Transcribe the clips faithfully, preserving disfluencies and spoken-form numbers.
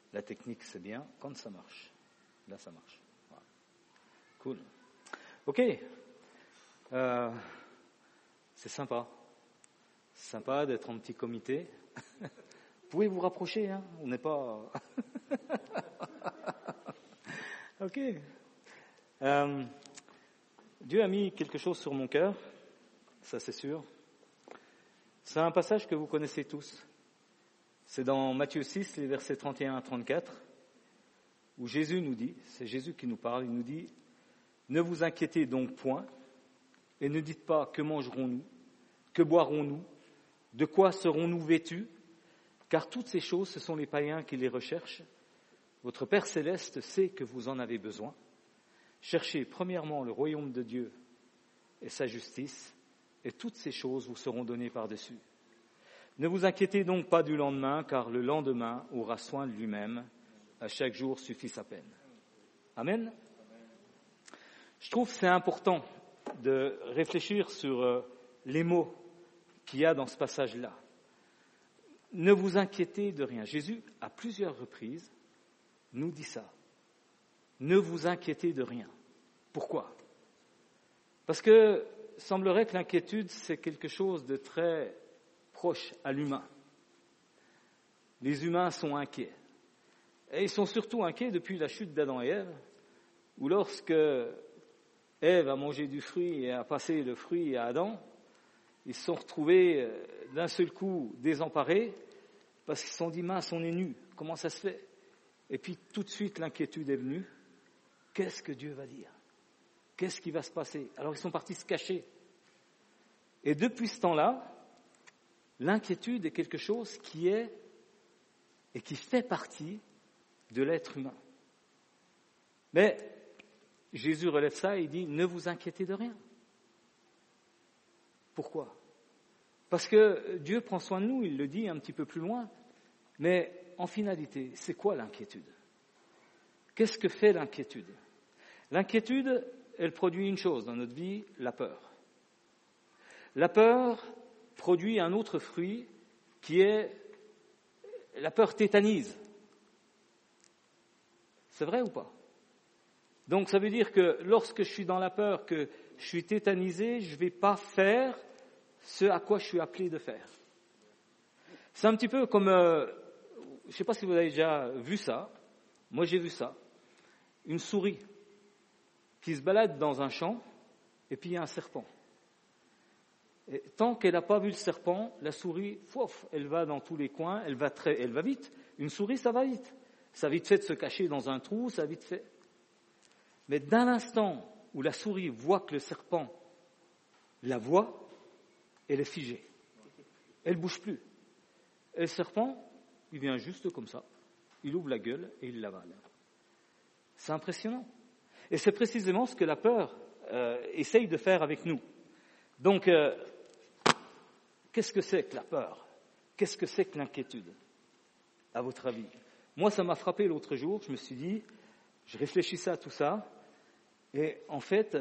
La technique, c'est bien quand ça marche. Là, ça marche. Voilà. Cool. Ok. Euh, c'est sympa. C'est sympa d'être en petit comité. Vous pouvez vous rapprocher, hein. On n'est pas... ok. Euh, Dieu a mis quelque chose sur mon cœur, ça c'est sûr. C'est un passage que vous connaissez tous. C'est dans Matthieu six, les versets trente et un à trente-quatre, où Jésus nous dit, c'est Jésus qui nous parle, il nous dit « Ne vous inquiétez donc point, et ne dites pas que mangerons-nous, que boirons-nous, de quoi serons-nous vêtus, car toutes ces choses, ce sont les païens qui les recherchent. Votre Père céleste sait que vous en avez besoin. Cherchez premièrement le royaume de Dieu et sa justice, et toutes ces choses vous seront données par-dessus. Ne vous inquiétez donc pas du lendemain, car le lendemain aura soin de lui-même. À chaque jour suffit sa peine. » Amen. Je trouve que c'est important de réfléchir sur les mots qu'il y a dans ce passage-là. Ne vous inquiétez de rien. Jésus, à plusieurs reprises, nous dit ça. Ne vous inquiétez de rien. Pourquoi ? Parce que il semblerait que l'inquiétude, c'est quelque chose de très proche à l'humain. Les humains sont inquiets. Et ils sont surtout inquiets depuis la chute d'Adam et Ève, où lorsque Ève a mangé du fruit et a passé le fruit à Adam, ils se sont retrouvés d'un seul coup désemparés parce qu'ils se sont dit « mince, on est nus, comment ça se fait ?» Et puis tout de suite l'inquiétude est venue. Qu'est-ce que Dieu va dire ? Qu'est-ce qui va se passer ? Alors ils sont partis se cacher. Et depuis ce temps-là, l'inquiétude est quelque chose qui est et qui fait partie de l'être humain. Mais Jésus relève ça et il dit « ne vous inquiétez de rien ». Pourquoi ? Parce que Dieu prend soin de nous, il le dit un petit peu plus loin, mais en finalité, c'est quoi l'inquiétude ? Qu'est-ce que fait l'inquiétude ? L'inquiétude, elle produit une chose dans notre vie, la peur. La peur produit un autre fruit qui est la peur tétanise. C'est vrai ou pas ? Donc ça veut dire que lorsque je suis dans la peur, que je suis tétanisé, je ne vais pas faire ce à quoi je suis appelé de faire. C'est un petit peu comme, euh, je ne sais pas si vous avez déjà vu ça, moi j'ai vu ça, une souris qui se balade dans un champ et puis il y a un serpent. Et tant qu'elle n'a pas vu le serpent, la souris, fouf, elle va dans tous les coins, elle va très, elle va vite. Une souris, ça va vite. Ça a vite fait de se cacher dans un trou, ça a vite fait. Mais d'un instant où la souris voit que le serpent la voit, elle est figée. Elle ne bouge plus. Et le serpent, il vient juste comme ça. Il ouvre la gueule et il l'avale. C'est impressionnant. Et c'est précisément ce que la peur euh, essaye de faire avec nous. Donc, euh, qu'est-ce que c'est que la peur ? Qu'est-ce que c'est que l'inquiétude, à votre avis ? Moi, ça m'a frappé l'autre jour. Je me suis dit, je réfléchissais à tout ça. Et en fait,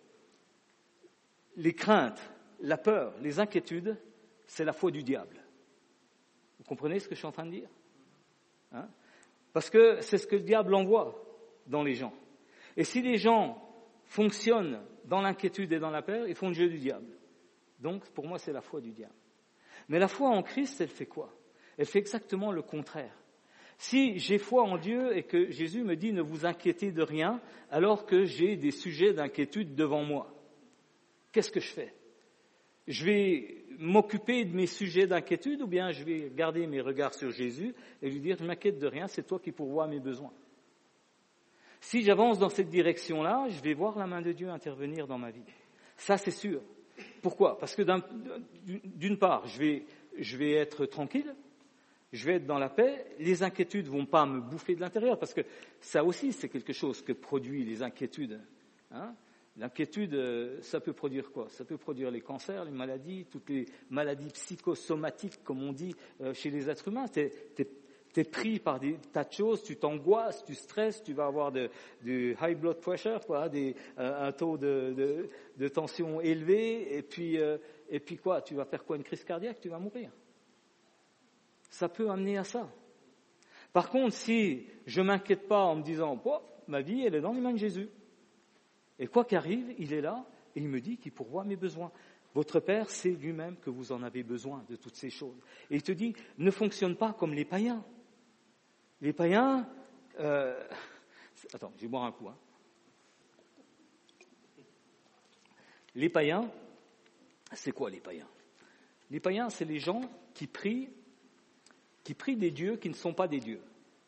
les craintes, la peur, les inquiétudes, c'est la foi du diable. Vous comprenez ce que je suis en train de dire ? Hein ? Parce que c'est ce que le diable envoie dans les gens. Et si les gens fonctionnent dans l'inquiétude et dans la peur, ils font le jeu du diable. Donc, pour moi, c'est la foi du diable. Mais la foi en Christ, elle fait quoi ? Elle fait exactement le contraire. Si j'ai foi en Dieu et que Jésus me dit « ne vous inquiétez de rien » alors que j'ai des sujets d'inquiétude devant moi, qu'est-ce que je fais ? Je vais m'occuper de mes sujets d'inquiétude ou bien je vais garder mes regards sur Jésus et lui dire « je ne m'inquiète de rien, c'est toi qui pourvois mes besoins ». Si j'avance dans cette direction-là, je vais voir la main de Dieu intervenir dans ma vie. Ça, c'est sûr. Pourquoi ? Parce que d'un, d'une part, je vais, je vais être tranquille, je vais être dans la paix, les inquiétudes ne vont pas me bouffer de l'intérieur, parce que ça aussi, c'est quelque chose que produit les inquiétudes. Hein ? L'inquiétude, ça peut produire quoi ? Ça peut produire les cancers, les maladies, toutes les maladies psychosomatiques, comme on dit chez les êtres humains. T'es, t'es, t'es pris par des tas de choses, tu t'angoisses, tu stresses, tu vas avoir de, du high blood pressure, quoi, des, un taux de, de, de tension élevé, et puis, euh, et puis quoi ? Tu vas faire quoi ? Une crise cardiaque ? Tu vas mourir. Ça peut amener à ça. Par contre, si je ne m'inquiète pas en me disant oh, « ma vie, elle est dans les mains de Jésus », et quoi qu'arrive, il est là et il me dit qu'il pourvoit mes besoins. Votre Père sait lui-même que vous en avez besoin de toutes ces choses. Et il te dit, ne fonctionne pas comme les païens. Les païens... Euh... Attends, je vais boire un coup. Hein. Les païens, c'est quoi les païens? Les païens, c'est les gens qui prient, qui prient des dieux qui ne sont pas des dieux.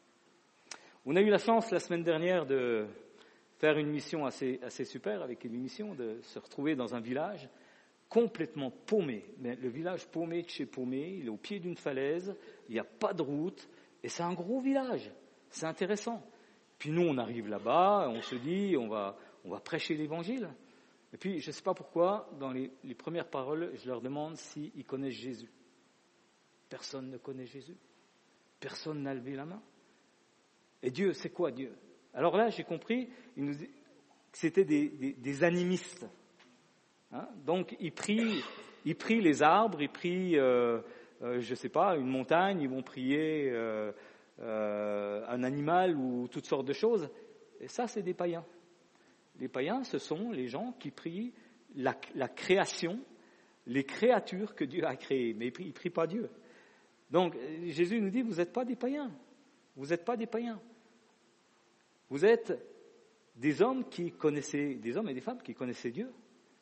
On a eu la chance la semaine dernière de faire une mission assez, assez super avec une mission, de se retrouver dans un village complètement paumé. Mais le village paumé de chez paumé, il est au pied d'une falaise, il n'y a pas de route, et c'est un gros village. C'est intéressant. Puis nous, on arrive là-bas, on se dit, on va, on va prêcher l'évangile. Et puis, je ne sais pas pourquoi, dans les, les premières paroles, je leur demande s'ils connaissent Jésus. Personne ne connaît Jésus. Personne n'a levé la main. Et Dieu, c'est quoi Dieu? Alors là, j'ai compris il nous, que c'était des, des, des animistes. Hein? Donc, ils prient, ils prient les arbres, ils prient, euh, euh, je ne sais pas, une montagne, ils vont prier euh, euh, un animal ou toutes sortes de choses. Et ça, c'est des païens. Les païens, ce sont les gens qui prient la, la création, les créatures que Dieu a créées. Mais ils ne prient pas Dieu. Donc, Jésus nous dit, vous n'êtes pas des païens. Vous n'êtes pas des païens. Vous êtes des hommes qui connaissaient, des hommes et des femmes qui connaissaient Dieu.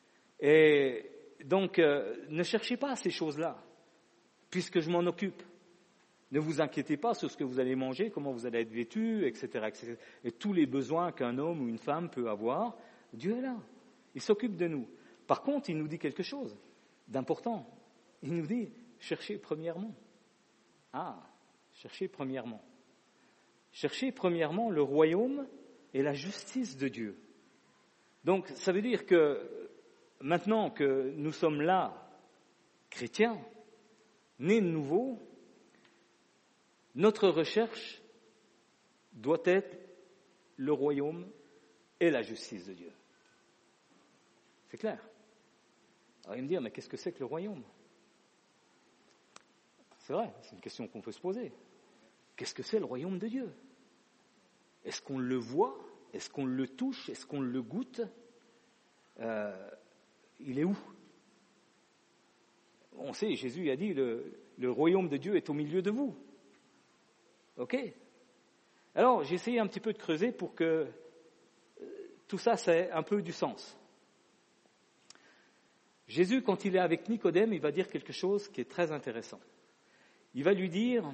Et donc, euh, ne cherchez pas ces choses-là, puisque je m'en occupe. Ne vous inquiétez pas sur ce que vous allez manger, comment vous allez être vêtu, et cetera, et cetera. Et tous les besoins qu'un homme ou une femme peut avoir, Dieu est là. Il s'occupe de nous. Par contre, il nous dit quelque chose d'important. Il nous dit, cherchez premièrement. Ah, cherchez premièrement. Cherchez premièrement le royaume et la justice de Dieu. Donc, ça veut dire que maintenant que nous sommes là, chrétiens, nés de nouveau, notre recherche doit être le royaume et la justice de Dieu. C'est clair. Alors, il me dire, mais qu'est-ce que c'est que le royaume? C'est vrai, c'est une question qu'on peut se poser. Qu'est-ce que c'est le royaume de Dieu? Est-ce qu'on le voit? Est-ce qu'on le touche? Est-ce qu'on le goûte? euh, Il est où? On sait, Jésus a dit, le, le royaume de Dieu est au milieu de vous. Ok? Alors, j'ai essayé un petit peu de creuser pour que euh, tout ça, ça ait un peu du sens. Jésus, quand il est avec Nicodème, il va dire quelque chose qui est très intéressant. Il va lui dire,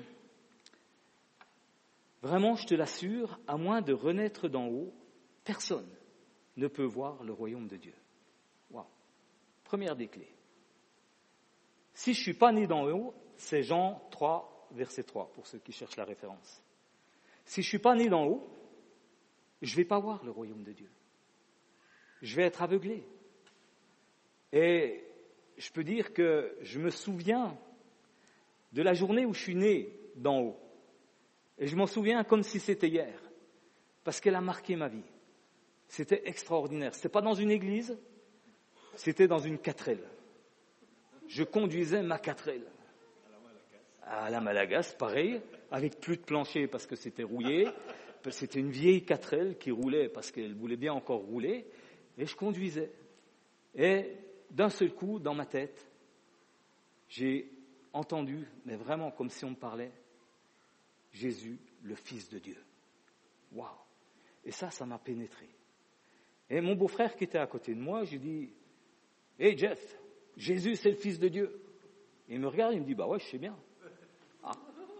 vraiment, je te l'assure, à moins de renaître d'en haut, personne ne peut voir le royaume de Dieu. Wow. Première des clés. Si je ne suis pas né d'en haut, c'est Jean trois, verset trois, pour ceux qui cherchent la référence. Si je ne suis pas né d'en haut, je ne vais pas voir le royaume de Dieu. Je vais être aveuglé. Et je peux dire que je me souviens de la journée où je suis né d'en haut. Et je m'en souviens comme si c'était hier, parce qu'elle a marqué ma vie. C'était extraordinaire. C'était pas dans une église, c'était dans une quatrelle. Je conduisais ma quatrelle. À la Malagas, pareil, avec plus de plancher parce que c'était rouillé. C'était une vieille quatrelle qui roulait parce qu'elle voulait bien encore rouler. Et je conduisais. Et d'un seul coup, dans ma tête, j'ai entendu, mais vraiment comme si on me parlait, Jésus, le Fils de Dieu. Waouh! Et ça, ça m'a pénétré. Et mon beau-frère qui était à côté de moi, je lui dis, « Hey Jeff, Jésus, c'est le Fils de Dieu. » Et il me regarde, il me dit, « Bah ouais, je sais bien. » Ah.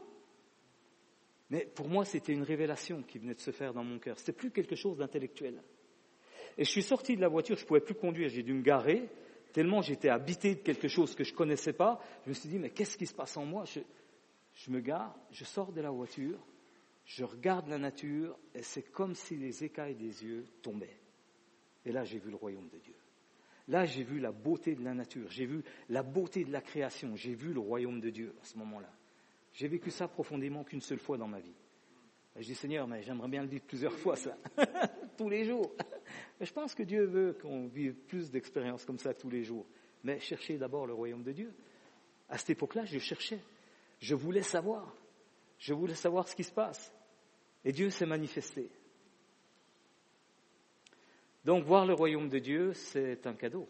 Mais pour moi, c'était une révélation qui venait de se faire dans mon cœur. C'était plus quelque chose d'intellectuel. Et je suis sorti de la voiture, je ne pouvais plus conduire, j'ai dû me garer, tellement j'étais habité de quelque chose que je ne connaissais pas. Je me suis dit, mais qu'est-ce qui se passe en moi? je, je me gare, je sors de la voiture, je regarde la nature, et c'est comme si les écailles des yeux tombaient. Et là, j'ai vu le royaume de Dieu. Là, j'ai vu la beauté de la nature, j'ai vu la beauté de la création, j'ai vu le royaume de Dieu à ce moment-là. J'ai vécu ça profondément qu'une seule fois dans ma vie. Et je dis, Seigneur, mais j'aimerais bien le vivre plusieurs fois, ça, tous les jours. Et je pense que Dieu veut qu'on vive plus d'expériences comme ça tous les jours. Mais cherchez d'abord le royaume de Dieu. À cette époque-là, je cherchais. Je voulais savoir. Je voulais savoir ce qui se passe. Et Dieu s'est manifesté. Donc, voir le royaume de Dieu, c'est un cadeau.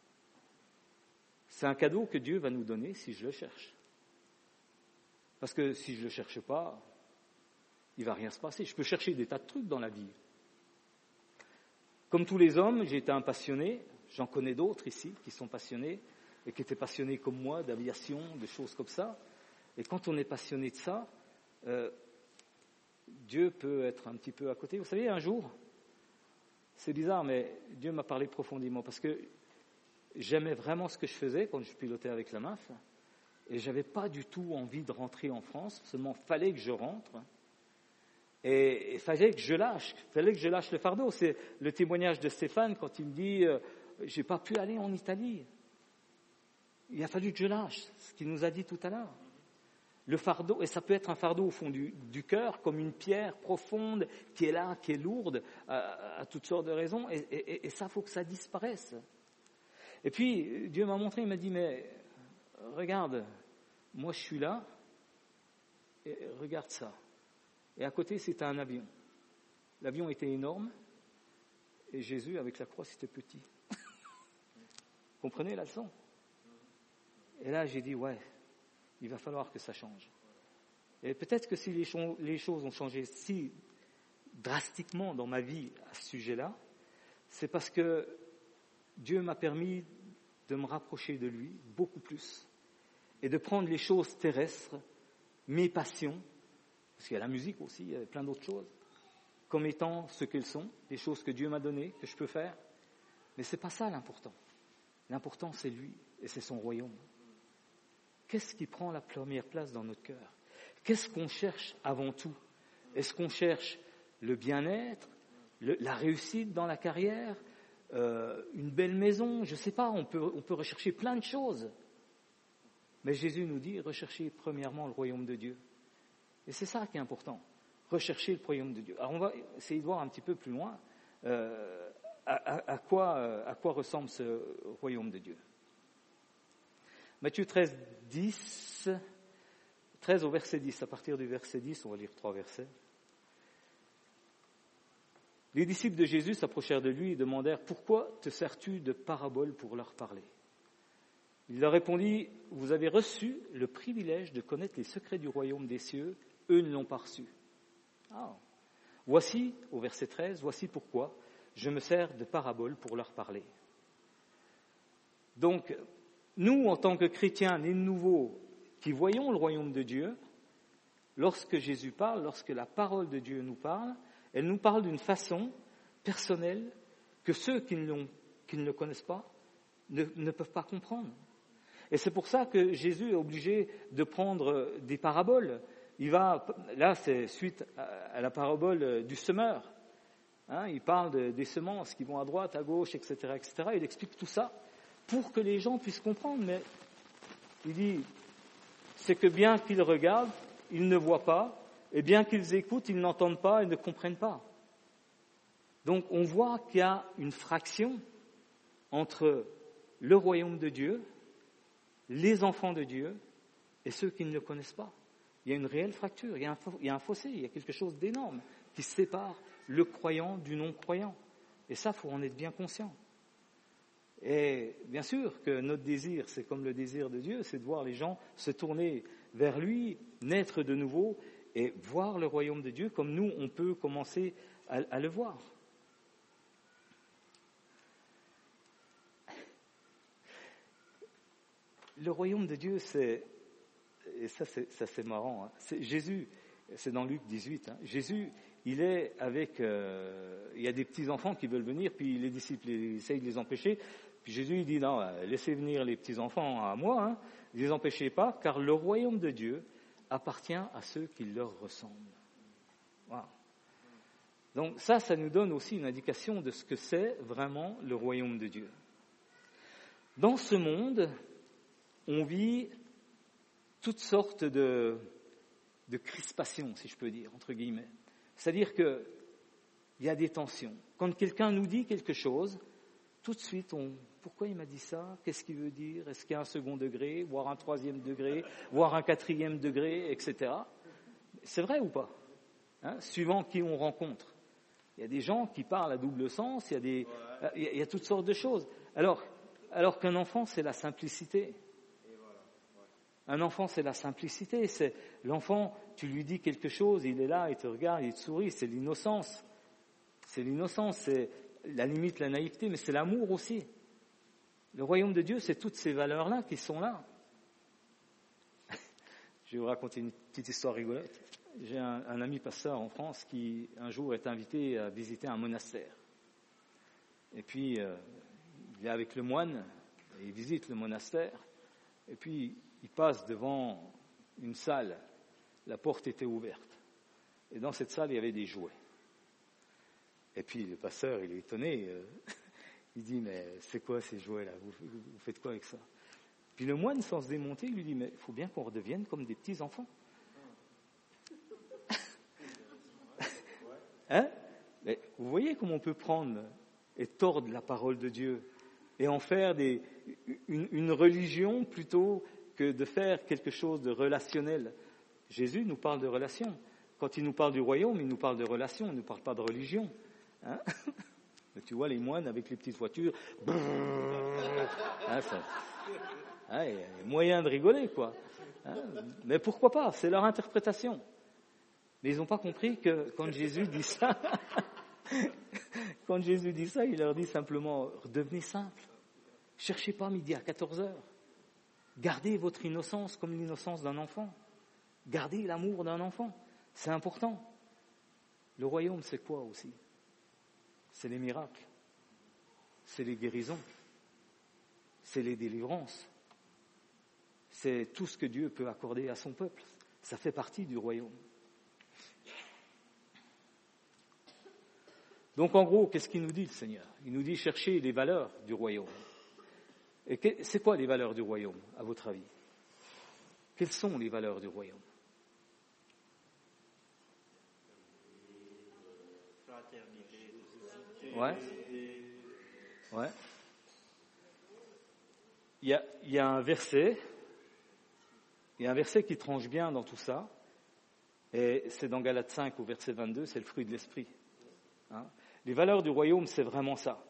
C'est un cadeau que Dieu va nous donner si je le cherche. Parce que si je ne le cherche pas, il ne va rien se passer. Je peux chercher des tas de trucs dans la vie. Comme tous les hommes, j'ai été un passionné. J'en connais d'autres ici qui sont passionnés et qui étaient passionnés comme moi d'aviation, de choses comme ça. Et quand on est passionné de ça, euh, Dieu peut être un petit peu à côté. Vous savez, un jour, c'est bizarre, mais Dieu m'a parlé profondément parce que j'aimais vraiment ce que je faisais quand je pilotais avec la M A F et je n'avais pas du tout envie de rentrer en France, seulement il fallait que je rentre et il fallait que je lâche, il fallait que je lâche le fardeau. C'est le témoignage de Stéphane quand il me dit euh, « j'ai pas pu aller en Italie ». Il a fallu que je lâche, ce qu'il nous a dit tout à l'heure. Le fardeau, et ça peut être un fardeau au fond du, du cœur, comme une pierre profonde qui est là, qui est lourde, à, à toutes sortes de raisons, et, et, et ça, il faut que ça disparaisse. Et puis, Dieu m'a montré, il m'a dit, mais regarde, moi je suis là, et regarde ça. Et à côté, c'était un avion. L'avion était énorme, et Jésus, avec la croix, c'était petit. Comprenez la leçon? Et là, j'ai dit, ouais, il va falloir que ça change. Et peut-être que si les, cho- les choses ont changé si drastiquement dans ma vie à ce sujet-là, c'est parce que Dieu m'a permis de me rapprocher de lui beaucoup plus et de prendre les choses terrestres, mes passions, parce qu'il y a la musique aussi, il y a plein d'autres choses, comme étant ce qu'elles sont, les choses que Dieu m'a données, que je peux faire. Mais c'est pas ça l'important. L'important, c'est lui et c'est son royaume. Qu'est-ce qui prend la première place dans notre cœur? Qu'est-ce qu'on cherche avant tout? Est-ce qu'on cherche le bien-être, le, la réussite dans la carrière, euh, une belle maison? Je ne sais pas, on peut, on peut rechercher plein de choses. Mais Jésus nous dit, recherchez premièrement le royaume de Dieu. Et c'est ça qui est important, rechercher le royaume de Dieu. Alors on va essayer de voir un petit peu plus loin euh, à, à, à, quoi, à quoi ressemble ce royaume de Dieu. Matthieu treize, dix, treize au verset dix, à partir du verset dix, on va lire trois versets. Les disciples de Jésus s'approchèrent de lui et demandèrent « Pourquoi te sers-tu de paraboles pour leur parler ?» Il leur répondit « Vous avez reçu le privilège de connaître les secrets du royaume des cieux, eux ne l'ont pas reçu. Ah. Voici, au verset treize, voici pourquoi je me sers de paraboles pour leur parler. » Donc, nous, en tant que chrétiens nés de nouveau, qui voyons le royaume de Dieu, lorsque Jésus parle, lorsque la parole de Dieu nous parle, elle nous parle d'une façon personnelle que ceux qui ne, l'ont, qui ne le connaissent pas ne, ne peuvent pas comprendre. Et c'est pour ça que Jésus est obligé de prendre des paraboles. Il va, là, c'est suite à la parabole du semeur. Hein, il parle de, des semences qui vont à droite, à gauche, et cetera, et cetera. Il explique tout ça pour que les gens puissent comprendre. Mais il dit, c'est que bien qu'ils regardent, ils ne voient pas, et bien qu'ils écoutent, ils n'entendent pas et ne comprennent pas. Donc on voit qu'il y a une fraction entre le royaume de Dieu, les enfants de Dieu et ceux qui ne le connaissent pas. Il y a une réelle fracture, il y a un, il y a un fossé, il y a quelque chose d'énorme qui sépare le croyant du non-croyant. Et ça, il faut en être bien conscient. Et bien sûr que notre désir, c'est comme le désir de Dieu, c'est de voir les gens se tourner vers lui, naître de nouveau et voir le royaume de Dieu comme nous, on peut commencer à, à le voir. Le royaume de Dieu, c'est, et ça c'est, ça c'est marrant, hein, c'est Jésus, c'est dans Luc dix-huit, hein, Jésus, il est avec, euh, il y a des petits-enfants qui veulent venir, puis les disciples ils essayent de les empêcher, puis Jésus il dit non, laissez venir les petits-enfants à moi, hein, ne les empêchez pas, car le royaume de Dieu appartient à ceux qui leur ressemblent. Wow. Donc ça, ça nous donne aussi une indication de ce que c'est vraiment le royaume de Dieu. Dans ce monde, on vit toutes sortes de, de crispations, si je peux dire, entre guillemets. C'est-à-dire qu'il y a des tensions. Quand quelqu'un nous dit quelque chose, tout de suite, on, pourquoi il m'a dit ça? Qu'est-ce qu'il veut dire? Est-ce qu'il y a un second degré, voire un troisième degré, voire un quatrième degré, et cetera. C'est vrai ou pas? Hein, suivant qui on rencontre. Il y a des gens qui parlent à double sens, il y a, des, ouais. il y a, il y a toutes sortes de choses. Alors, alors qu'un enfant, c'est la simplicité. Voilà. Ouais. Un enfant, c'est la simplicité. C'est, l'enfant, tu lui dis quelque chose, il est là, il te regarde, il te sourit, c'est l'innocence. C'est l'innocence, c'est la limite, la naïveté, mais c'est l'amour aussi. Le royaume de Dieu, c'est toutes ces valeurs-là qui sont là. Je vais vous raconter une petite histoire rigolote. J'ai un, un ami pasteur en France qui, un jour, est invité à visiter un monastère. Et puis, euh, il est avec le moine, et il visite le monastère, et puis il passe devant une salle. La porte était ouverte. Et dans cette salle, il y avait des jouets. Et puis le pasteur, il est étonné. Euh, il dit, mais c'est quoi ces jouets-là? vous, vous faites quoi avec ça? Puis le moine, sans se démonter, il lui dit, mais il faut bien qu'on redevienne comme des petits-enfants. Hein? Mais vous voyez comment on peut prendre et tordre la parole de Dieu et en faire des, une, une religion plutôt que de faire quelque chose de relationnel. Jésus nous parle de relation. Quand il nous parle du royaume, il nous parle de relation, il ne nous parle pas de religion. Hein? Mais tu vois les moines avec les petites voitures, hein, ça, hein, il y a moyen de rigoler, quoi. Hein? Mais pourquoi pas? C'est leur interprétation. Mais ils n'ont pas compris que quand Jésus dit ça, quand Jésus dit ça, il leur dit simplement, devenez simple. Cherchez pas midi à quatorze heures. Gardez votre innocence comme l'innocence d'un enfant. Gardez l'amour d'un enfant. C'est important. Le royaume, c'est quoi aussi? C'est les miracles. C'est les guérisons. C'est les délivrances. C'est tout ce que Dieu peut accorder à son peuple. Ça fait partie du royaume. Donc en gros, qu'est-ce qu'il nous dit le Seigneur? Il nous dit chercher les valeurs du royaume. Et que, c'est quoi les valeurs du royaume, à votre avis? Quelles sont les valeurs du royaume? Ouais. Ouais. Il y a, il y a un verset, il y a un verset qui tranche bien dans tout ça, et c'est dans Galates cinq au verset vingt-deux, c'est le fruit de l'esprit. Hein? Les valeurs du royaume, c'est vraiment ça.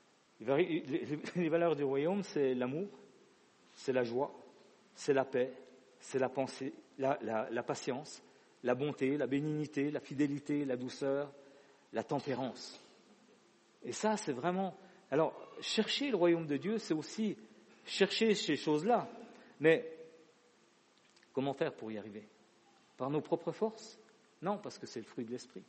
Les valeurs du royaume, c'est l'amour, c'est la joie, c'est la paix, c'est la pensée, la, la, la patience, la bonté, la bénignité, la fidélité, la douceur, la tempérance. Et ça, c'est vraiment... Alors, chercher le royaume de Dieu, c'est aussi chercher ces choses-là. Mais comment faire pour y arriver? Par nos propres forces? Non, parce que c'est le fruit de l'esprit.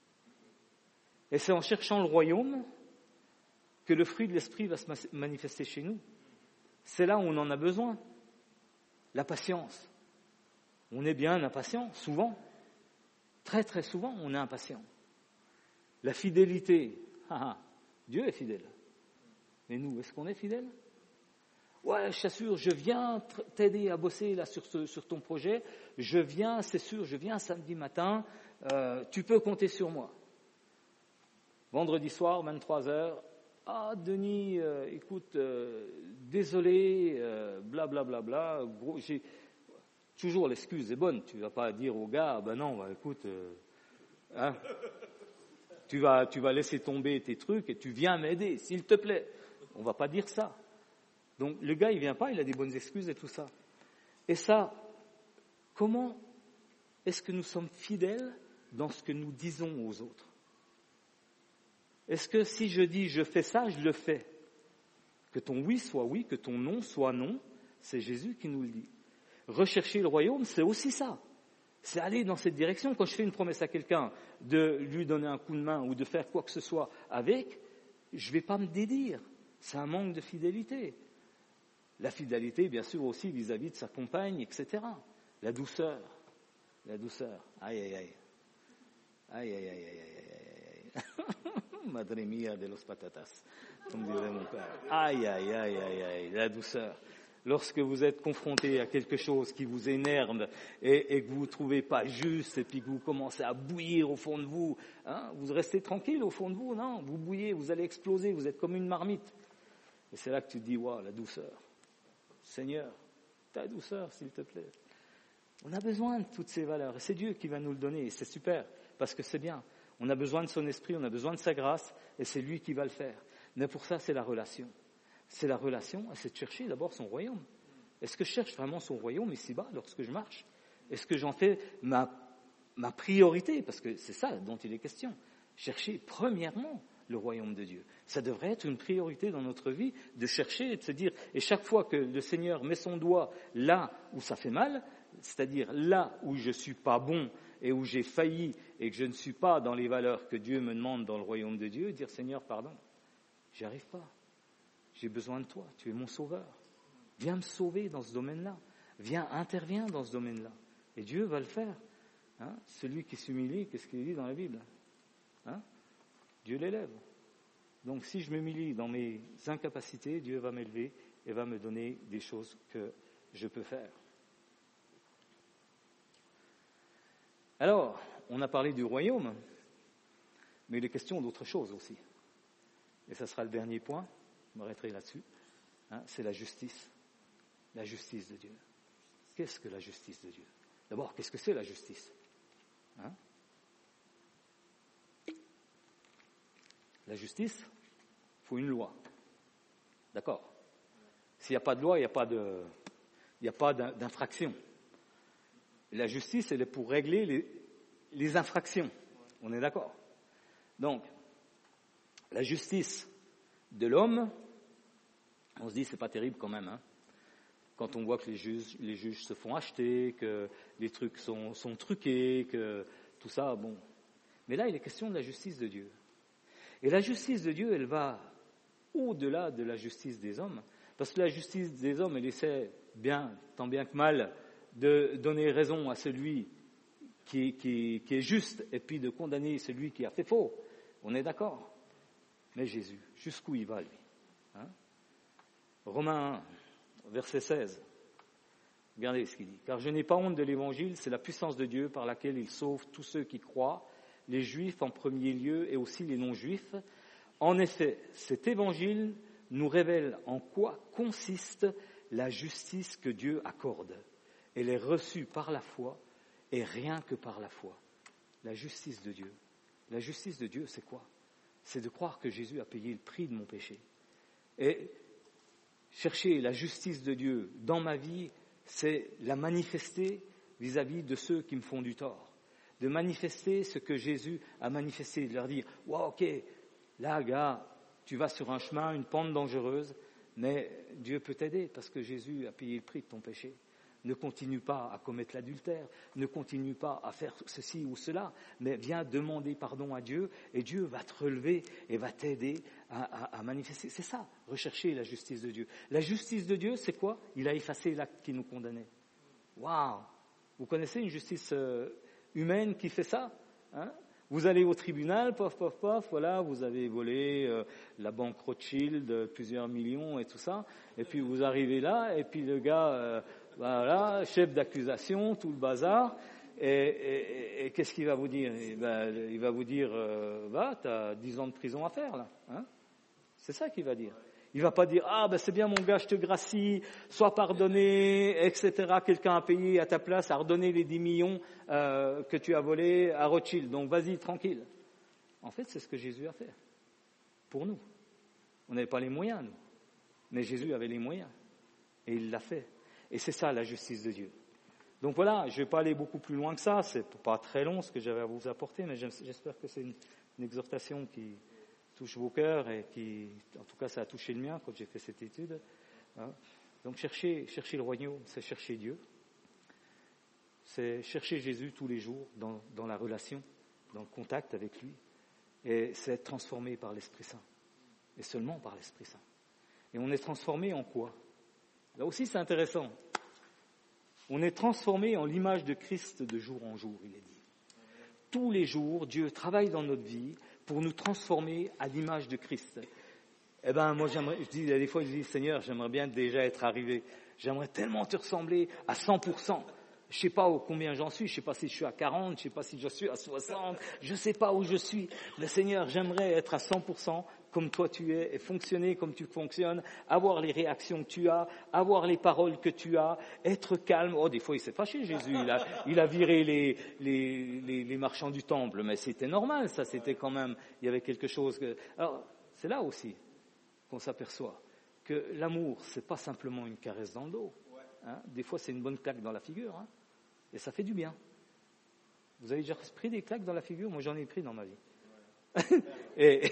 Et c'est en cherchant le royaume que le fruit de l'esprit va se manifester chez nous. C'est là où on en a besoin. La patience. On est bien impatient, souvent. Très très souvent, on est impatient. La fidélité. Ah, ah, Dieu est fidèle. Mais nous, est-ce qu'on est fidèle? Ouais, je t'assure, je viens t'aider à bosser là sur, ce, sur ton projet. Je viens, c'est sûr, je viens samedi matin. Euh, tu peux compter sur moi. Vendredi soir, vingt-trois heures. Ah, Denis, euh, écoute, euh, désolé, euh, bla bla bla bla. Gros, j'ai toujours l'excuse est bonne. Tu vas pas dire au gars, ben non, bah, écoute, euh, hein, tu vas, tu vas laisser tomber tes trucs et tu viens m'aider, s'il te plaît. On va pas dire ça. Donc le gars, il vient pas, il a des bonnes excuses et tout ça. Et ça, comment est-ce que nous sommes fidèles dans ce que nous disons aux autres? Est-ce que si je dis je fais ça, je le fais? Que ton oui soit oui, que ton non soit non, c'est Jésus qui nous le dit. Rechercher le royaume, c'est aussi ça. C'est aller dans cette direction. Quand je fais une promesse à quelqu'un de lui donner un coup de main ou de faire quoi que ce soit avec, je ne vais pas me dédire. C'est un manque de fidélité. La fidélité, bien sûr, aussi vis-à-vis de sa compagne, et cetera. La douceur. La douceur. Aïe, aïe, aïe. Aïe, aïe, aïe, aïe, aïe, aïe. Madre mia de los patatas, comme dirait mon père. Aïe, aïe, aïe, aïe, aïe. La douceur. Lorsque vous êtes confronté à quelque chose qui vous énerve et, et que vous ne trouvez pas juste et puis que vous commencez à bouillir au fond de vous, hein, vous restez tranquille au fond de vous, non, vous bouillez, vous allez exploser, vous êtes comme une marmite. Et c'est là que tu te dis, waouh, la douceur. Seigneur, ta douceur, s'il te plaît. On a besoin de toutes ces valeurs. Et c'est Dieu qui va nous le donner. Et c'est super, parce que c'est bien. On a besoin de son esprit, on a besoin de sa grâce, et c'est lui qui va le faire. Mais pour ça, c'est la relation. C'est la relation, c'est de chercher d'abord son royaume. Est-ce que je cherche vraiment son royaume ici-bas, lorsque je marche? Est-ce que j'en fais ma, ma priorité? Parce que c'est ça dont il est question. Chercher premièrement le royaume de Dieu. Ça devrait être une priorité dans notre vie, de chercher et de se dire, et chaque fois que le Seigneur met son doigt là où ça fait mal, c'est-à-dire là où je ne suis pas bon et où j'ai failli et que je ne suis pas dans les valeurs que Dieu me demande dans le royaume de Dieu, dire Seigneur, pardon, j'y arrive pas. J'ai besoin de toi, tu es mon sauveur. Viens me sauver dans ce domaine-là. Viens, interviens dans ce domaine-là. Et Dieu va le faire. Hein? Celui qui s'humilie, qu'est-ce qu'il dit dans la Bible? Hein? Dieu l'élève. Donc si je m'humilie dans mes incapacités, Dieu va m'élever et va me donner des choses que je peux faire. Alors, on a parlé du royaume, mais il est question d'autre chose aussi. Et ça sera le dernier point, je m'arrêterai là-dessus, hein, c'est la justice. La justice de Dieu. Qu'est-ce que la justice de Dieu? D'abord, qu'est-ce que c'est la justice? Hein? La justice, il faut une loi. D'accord? S'il n'y a pas de loi, il n'y a pas de, il n'y a pas d'infraction. La justice, elle est pour régler les, les infractions. On est d'accord? Donc, la justice de l'homme, on se dit, c'est pas terrible quand même, hein? Quand on voit que les juges, les juges se font acheter, que les trucs sont, sont truqués, que tout ça, bon. Mais là, il est question de la justice de Dieu. Et la justice de Dieu, elle va au-delà de la justice des hommes, parce que la justice des hommes, elle essaie bien, tant bien que mal, de donner raison à celui qui, qui, qui est juste, et puis de condamner celui qui a fait faux. On est d'accord? Mais Jésus, jusqu'où il va, lui? Hein? Romains un, verset seize. Regardez ce qu'il dit. « Car je n'ai pas honte de l'évangile, c'est la puissance de Dieu par laquelle il sauve tous ceux qui croient, les juifs en premier lieu et aussi les non-juifs. En effet, cet évangile nous révèle en quoi consiste la justice que Dieu accorde. Elle est reçue par la foi et rien que par la foi. » La justice de Dieu. La justice de Dieu, c'est quoi? C'est de croire que Jésus a payé le prix de mon péché. Et chercher la justice de Dieu dans ma vie, c'est la manifester vis-à-vis de ceux qui me font du tort. De manifester ce que Jésus a manifesté, de leur dire « Wow, ok, là, gars, tu vas sur un chemin, une pente dangereuse, mais Dieu peut t'aider parce que Jésus a payé le prix de ton péché. Ne continue pas à commettre l'adultère, ne continue pas à faire ceci ou cela, mais viens demander pardon à Dieu et Dieu va te relever et va t'aider à, à, à manifester. » C'est ça, rechercher la justice de Dieu. La justice de Dieu, c'est quoi? Il a effacé l'acte qui nous condamnait. Waouh! Vous connaissez une justice euh, humaine qui fait ça? Hein? Vous allez au tribunal, pof, pof, pof, voilà, vous avez volé euh, la banque Rothschild, euh, plusieurs millions et tout ça, et puis vous arrivez là, et puis le gars, euh, voilà, chef d'accusation, tout le bazar, et, et, et qu'est-ce qu'il va vous dire? Et ben, il va vous dire, euh, va, t'as dix ans de prison à faire, là. Hein? C'est ça qu'il va dire. Il va pas dire, ah ben c'est bien mon gars, je te gracie, sois pardonné, et cetera. Quelqu'un a payé à ta place, a redonné les dix millions euh, que tu as volés à Rothschild, donc vas-y, tranquille. En fait, c'est ce que Jésus a fait, pour nous. On n'avait pas les moyens, nous, mais Jésus avait les moyens, et il l'a fait. Et c'est ça la justice de Dieu. Donc voilà, je ne vais pas aller beaucoup plus loin que ça, c'est pas très long ce que j'avais à vous apporter, mais j'espère que c'est une, une exhortation qui touche vos cœurs et qui, en tout cas, ça a touché le mien quand j'ai fait cette étude. Hein. Donc chercher, chercher le royaume, c'est chercher Dieu. C'est chercher Jésus tous les jours dans, dans la relation, dans le contact avec lui. Et c'est être transformé par l'Esprit Saint. Et seulement par l'Esprit Saint. Et on est transformé en quoi? Là aussi, c'est intéressant. On est transformé en l'image de Christ de jour en jour, il est dit. Tous les jours, Dieu travaille dans notre vie pour nous transformer à l'image de Christ. Eh ben, moi, j'aimerais, je dis, des fois, je dis, Seigneur, j'aimerais bien déjà être arrivé. J'aimerais tellement te ressembler à cent pour cent. Je sais pas où, combien j'en suis, je sais pas si je suis à quarante, je sais pas si je suis à soixante, je sais pas où je suis. Mais Seigneur, j'aimerais être à cent pour cent comme toi tu es et fonctionner comme tu fonctionnes, avoir les réactions que tu as, avoir les paroles que tu as, être calme. Oh, des fois il s'est fâché Jésus, il a, il a viré les, les, les, les marchands du temple, mais c'était normal, ça c'était quand même, il y avait quelque chose que... Alors, c'est là aussi qu'on s'aperçoit que l'amour, c'est pas simplement une caresse dans le dos. Hein, des fois c'est une bonne claque dans la figure, hein. Et ça fait du bien. Vous avez déjà pris des claques dans la figure? Moi, j'en ai pris dans ma vie. et,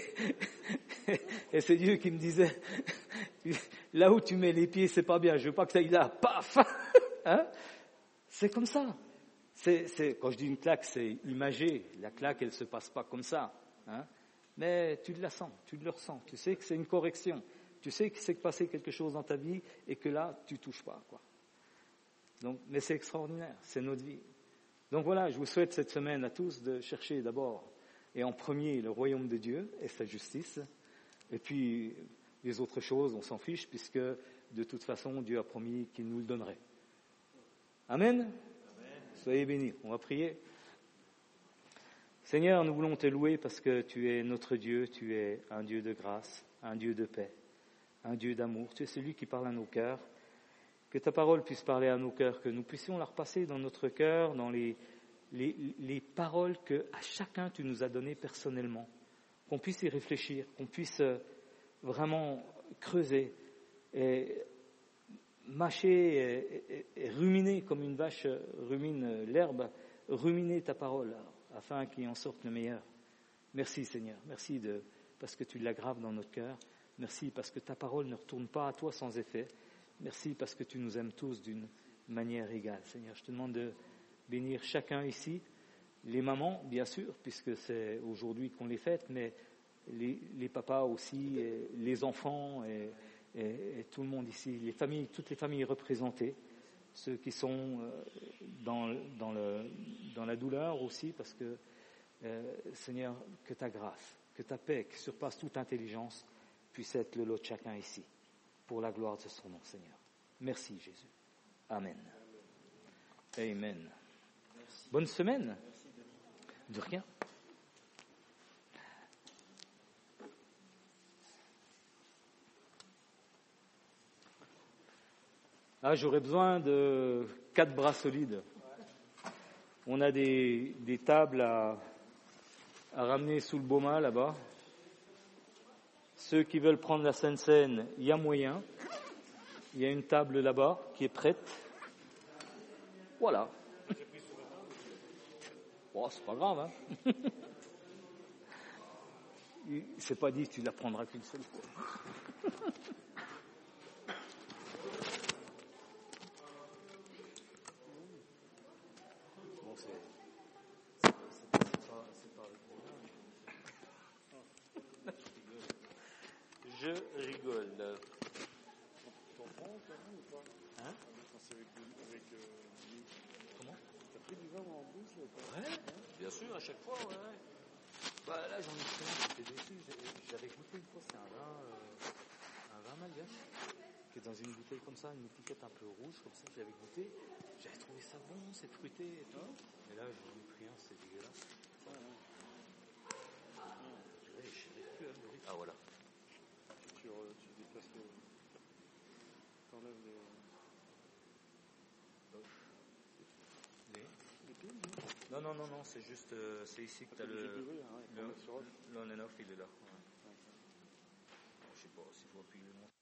et c'est Dieu qui me disait, là où tu mets les pieds, c'est pas bien. Je veux pas que ça aille là. Paf. Hein? C'est comme ça. C'est, c'est, quand je dis une claque, c'est imagé. La claque, elle se passe pas comme ça. Hein? Mais tu la sens, tu le ressens. Tu sais que c'est une correction. Tu sais que c'est passé quelque chose dans ta vie et que là, tu touches pas, quoi. Donc, mais c'est extraordinaire, c'est notre vie. Donc voilà, je vous souhaite cette semaine à tous de chercher d'abord et en premier le royaume de Dieu et sa justice. Et puis les autres choses, on s'en fiche puisque de toute façon Dieu a promis qu'il nous le donnerait. Amen. Amen. Soyez bénis. On va prier. Seigneur, nous voulons te louer parce que tu es notre Dieu, tu es un Dieu de grâce, un Dieu de paix, un Dieu d'amour. Tu es celui qui parle à nos cœurs. Que ta parole puisse parler à nos cœurs, que nous puissions la repasser dans notre cœur, dans les, les, les paroles que à chacun tu nous as données personnellement, qu'on puisse y réfléchir, qu'on puisse vraiment creuser et mâcher et, et, et ruminer comme une vache rumine l'herbe, ruminer ta parole afin qu'il en sorte le meilleur. Merci Seigneur, merci de, parce que tu l'aggraves dans notre cœur, merci parce que ta parole ne retourne pas à toi sans effet. Merci parce que tu nous aimes tous d'une manière égale. Seigneur, je te demande de bénir chacun ici, les mamans, bien sûr, puisque c'est aujourd'hui qu'on les fête, mais les, les papas aussi, et les enfants et, et, et tout le monde ici, les familles, toutes les familles représentées, ceux qui sont dans, dans, le, dans la douleur aussi, parce que, euh, Seigneur, que ta grâce, que ta paix qui surpasse toute intelligence puisse être le lot de chacun ici. Pour la gloire de son nom, Seigneur. Merci, Jésus. Amen. Amen. Merci. Bonne semaine. Merci de... de rien. Ah, j'aurais besoin de quatre bras solides. On a des, des tables à, à ramener sous le baume là-bas. Ceux qui veulent prendre la Sainte Seine, il y a moyen. Il y a une table là-bas qui est prête. Voilà. Oh, c'est pas grave, hein. C'est pas dit que tu la prendras qu'une seule fois. Bon, c'est... Je rigole. T'en prends quand même ou pas? Hein? C'est avec, avec euh, Comment? T'as pris du vin en bouche ou pas? Ouais, bien sûr, à chaque fois, ouais. ouais. Bah là, j'en ai pris un, j'étais déçu. J'avais goûté une fois, c'est un vin, euh, un vin malgache, qui est dans une bouteille comme ça, une étiquette un peu rouge, comme ça, j'avais goûté. J'avais trouvé ça bon, c'est fruité et tout. Mais là, j'en ai pris un, c'est dégueulasse. Ah, ouais. Je n'arrive plus à l'ouvrir. Ah, voilà. Tu, tu déplaces le... T'enlèves les... Les... les piles, non? Non, non, non, non, c'est juste, euh, c'est ici que tu as le... Ouvrir, hein, le sur... l'on and off, il est là. Ouais. Okay. Je sais pas s'il faut appuyer le